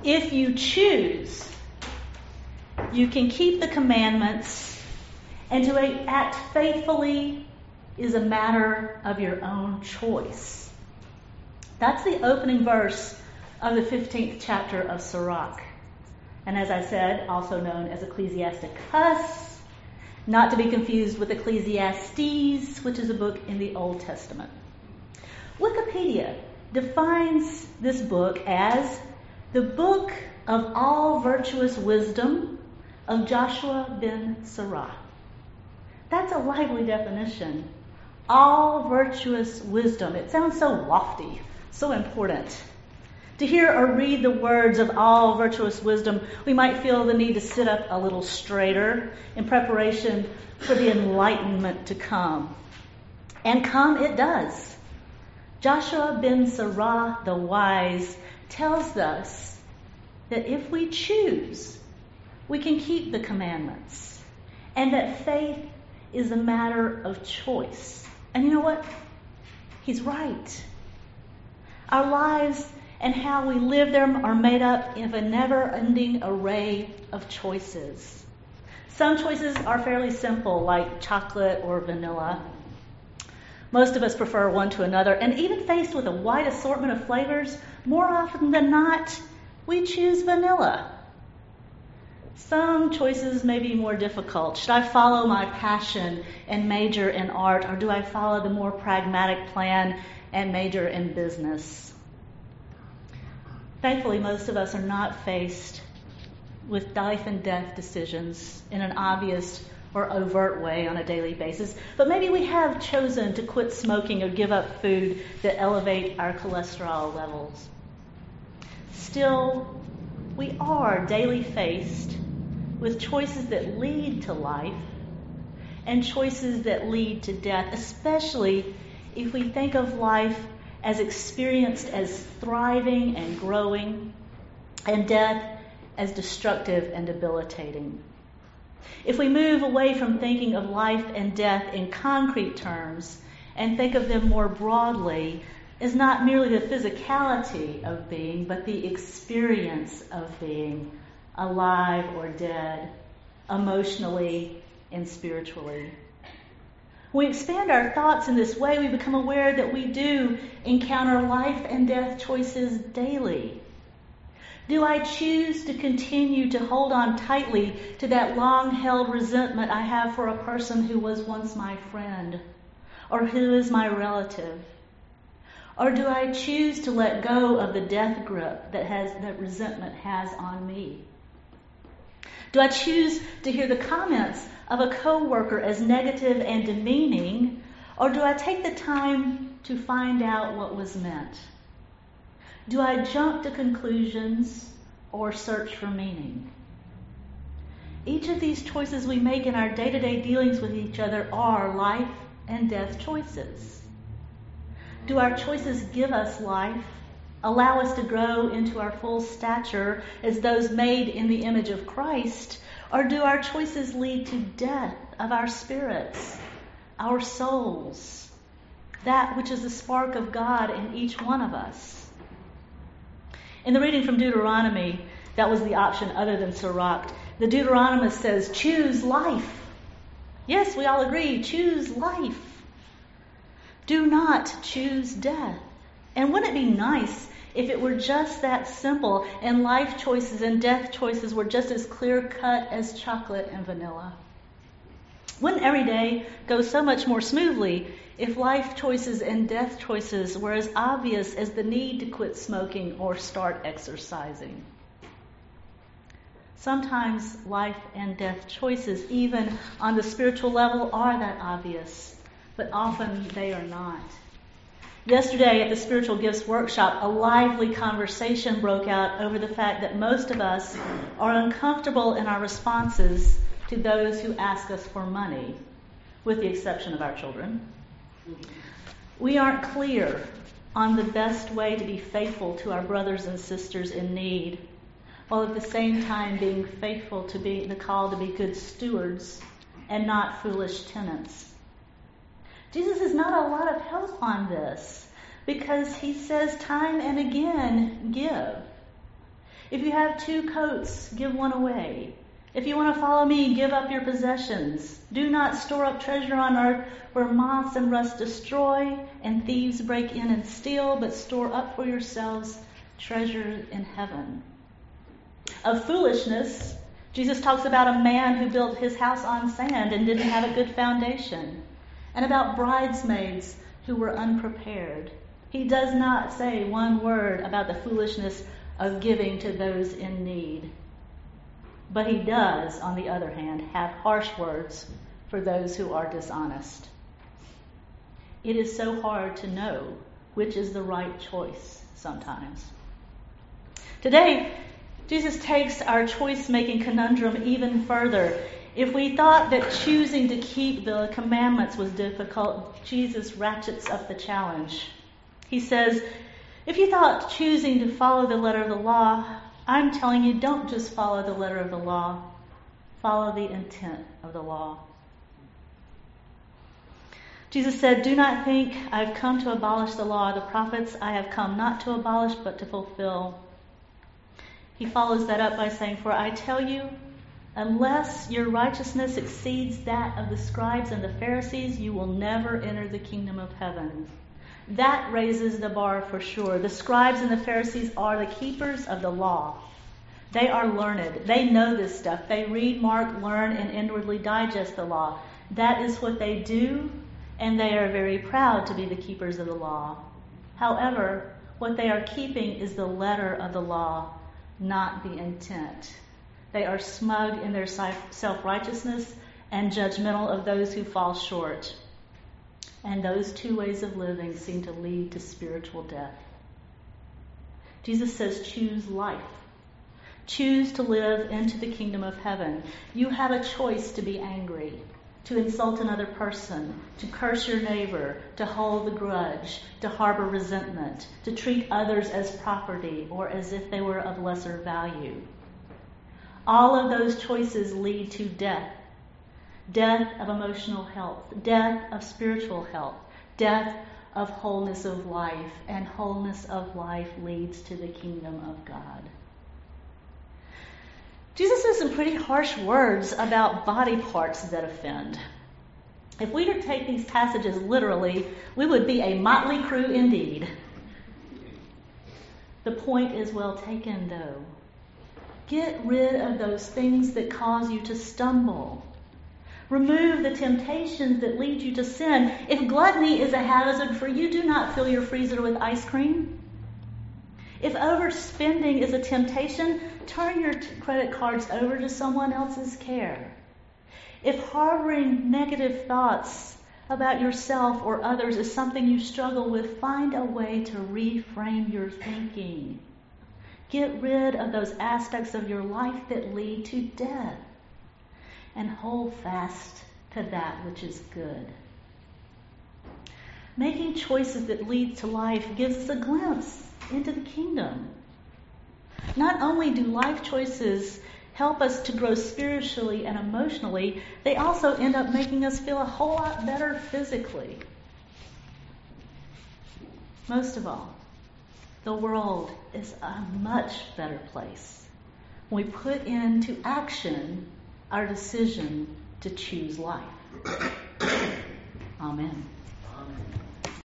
If you choose, you can keep the commandments, and to act faithfully is a matter of your own choice. That's the opening verse of the 15th chapter of Sirach. And as I said, also known as Ecclesiasticus, not to be confused with Ecclesiastes, which is a book in the Old Testament. Wikipedia defines this book as the book of all virtuous wisdom of Joshua ben Sirach. That's a lively definition. All virtuous wisdom. It sounds so lofty, so important. To hear or read the words of all virtuous wisdom, we might feel the need to sit up a little straighter in preparation for the enlightenment to come. And come it does. Joshua ben Sirach the wise tells us that if we choose, we can keep the commandments, and that faith is a matter of choice. And you know what? He's right. Our lives and how we live them are made up of a never-ending array of choices. Some choices are fairly simple, like chocolate or vanilla. Most of us prefer one to another, and even faced with a wide assortment of flavors, more often than not, we choose vanilla. Some choices may be more difficult. Should I follow my passion and major in art, or do I follow the more pragmatic plan and major in business? Thankfully, most of us are not faced with life and death decisions in an obvious or overt way on a daily basis, but maybe we have chosen to quit smoking or give up food that elevate our cholesterol levels. Still, we are daily faced with choices that lead to life and choices that lead to death, especially if we think of life as experienced as thriving and growing, and death as destructive and debilitating. If we move away from thinking of life and death in concrete terms and think of them more broadly as not merely the physicality of being, but the experience of being alive or dead, emotionally and spiritually. When we expand our thoughts in this way, we become aware that we do encounter life and death choices daily. Do I choose to continue to hold on tightly to that long-held resentment I have for a person who was once my friend or who is my relative? Or do I choose to let go of the death grip that resentment has on me? Do I choose to hear the comments of a coworker as negative and demeaning, or do I take the time to find out what was meant? Do I jump to conclusions or search for meaning? Each of these choices we make in our day-to-day dealings with each other are life and death choices. Do our choices give us life, allow us to grow into our full stature as those made in the image of Christ, or do our choices lead to death of our spirits, our souls, that which is the spark of God in each one of us? In the reading from Deuteronomy, that was the option other than Sirach. The Deuteronomist says, choose life. Yes, we all agree, choose life. Do not choose death. And wouldn't it be nice if it were just that simple and life choices and death choices were just as clear-cut as chocolate and vanilla? Wouldn't every day go so much more smoothly if life choices and death choices were as obvious as the need to quit smoking or start exercising? Sometimes life and death choices, even on the spiritual level, are that obvious, but often they are not. Yesterday at the Spiritual Gifts Workshop, a lively conversation broke out over the fact that most of us are uncomfortable in our responses to those who ask us for money, with the exception of our children. We aren't clear on the best way to be faithful to our brothers and sisters in need, while at the same time being faithful to be the call to be good stewards and not foolish tenants. Jesus is not a lot of help on this because he says time and again, give. If you have 2 coats, give one away. If you want to follow me, give up your possessions. Do not store up treasure on earth where moths and rust destroy and thieves break in and steal, but store up for yourselves treasure in heaven. Of foolishness, Jesus talks about a man who built his house on sand and didn't have a good foundation, and about bridesmaids who were unprepared. He does not say one word about the foolishness of giving to those in need. But he does, on the other hand, have harsh words for those who are dishonest. It is so hard to know which is the right choice sometimes. Today, Jesus takes our choice-making conundrum even further. If we thought that choosing to keep the commandments was difficult, Jesus ratchets up the challenge. He says, if you thought choosing to follow the letter of the law, I'm telling you, don't just follow the letter of the law. Follow the intent of the law. Jesus said, do not think I've come to abolish the law or the prophets. I have come not to abolish, but to fulfill. He follows that up by saying, for I tell you, unless your righteousness exceeds that of the scribes and the Pharisees, you will never enter the kingdom of heaven. That raises the bar for sure. The scribes and the Pharisees are the keepers of the law. They are learned. They know this stuff. They read, mark, learn, and inwardly digest the law. That is what they do, and they are very proud to be the keepers of the law. However, what they are keeping is the letter of the law, not the intent. They are smug in their self-righteousness and judgmental of those who fall short. And those 2 ways of living seem to lead to spiritual death. Jesus says, choose life. Choose to live into the kingdom of heaven. You have a choice to be angry, to insult another person, to curse your neighbor, to hold a grudge, to harbor resentment, to treat others as property or as if they were of lesser value. All of those choices lead to death. Death of emotional health, death of spiritual health, death of wholeness of life, and wholeness of life leads to the kingdom of God. Jesus says some pretty harsh words about body parts that offend. If we were to take these passages literally, we would be a motley crew indeed. The point is well taken, though. Get rid of those things that cause you to stumble. Remove the temptations that lead you to sin. If gluttony is a hazard for you, do not fill your freezer with ice cream. If overspending is a temptation, turn your credit cards over to someone else's care. If harboring negative thoughts about yourself or others is something you struggle with, find a way to reframe your thinking. Get rid of those aspects of your life that lead to death. And hold fast to that which is good. Making choices that lead to life gives us a glimpse into the kingdom. Not only do life choices help us to grow spiritually and emotionally, they also end up making us feel a whole lot better physically. Most of all, the world is a much better place when we put into action our decision to choose life. Amen.